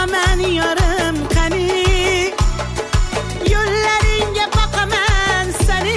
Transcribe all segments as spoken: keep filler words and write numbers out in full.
boqaman yorim qani, yo'llaringga boqaman seni,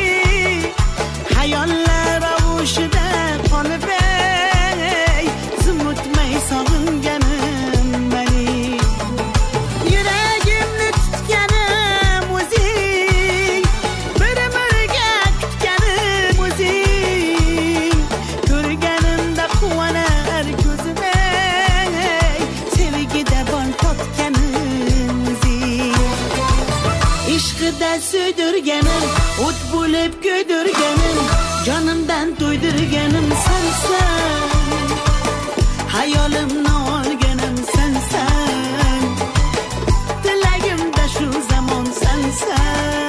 hayollar avushida qolib ey, zumutmay sog'inganim meni. Yuragimni tutganim o'zing, bir umrga kutganim o'zing, ko'rganimda quvonar ko'zim ey, sevgida bol topganim o'zing. Ishqida suydirganim, o't bo'lib kuydirganim, jonimdan to'ydirganim sensan, hayolimni olganim sensan, tilagimda shu zamon sensan.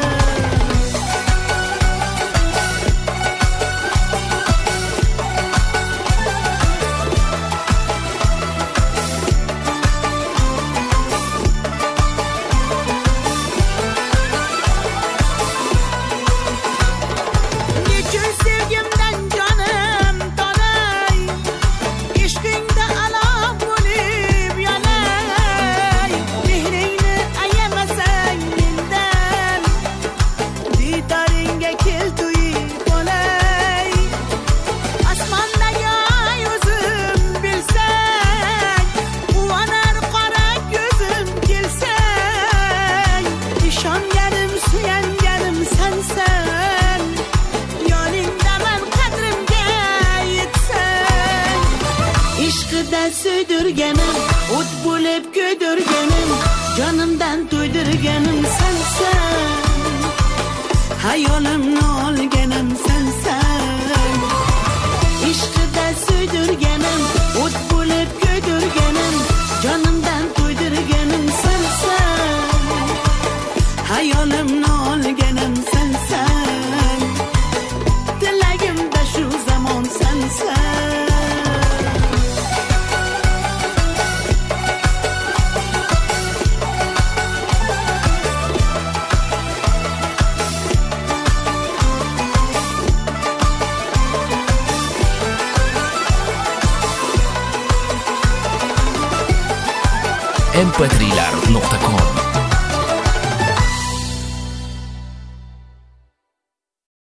Nechun sevgimdan jonim tolay, ishqingda alo bo'lib yonay, mehringni ayamasang mendan, diydoringga kel to'yib olay. Osmondagi oy o'zim bilsang, quvonar qora ko'zim kelsang, ishonganim suyanganim sensan, yoningdaman qadrimga yetsang. Ishqida suydirganim, o't bo'lib kuydirganim, jonimdan to'ydirganim sensan, hayolimni olganim sensan. Ishqida suydirganim, o't bo'lib kuydirganim, jonimdan to'ydirganim sensan, hayolimni olganim sensan, tilagimda shu zamon sensan. em pe tri lar nuqta com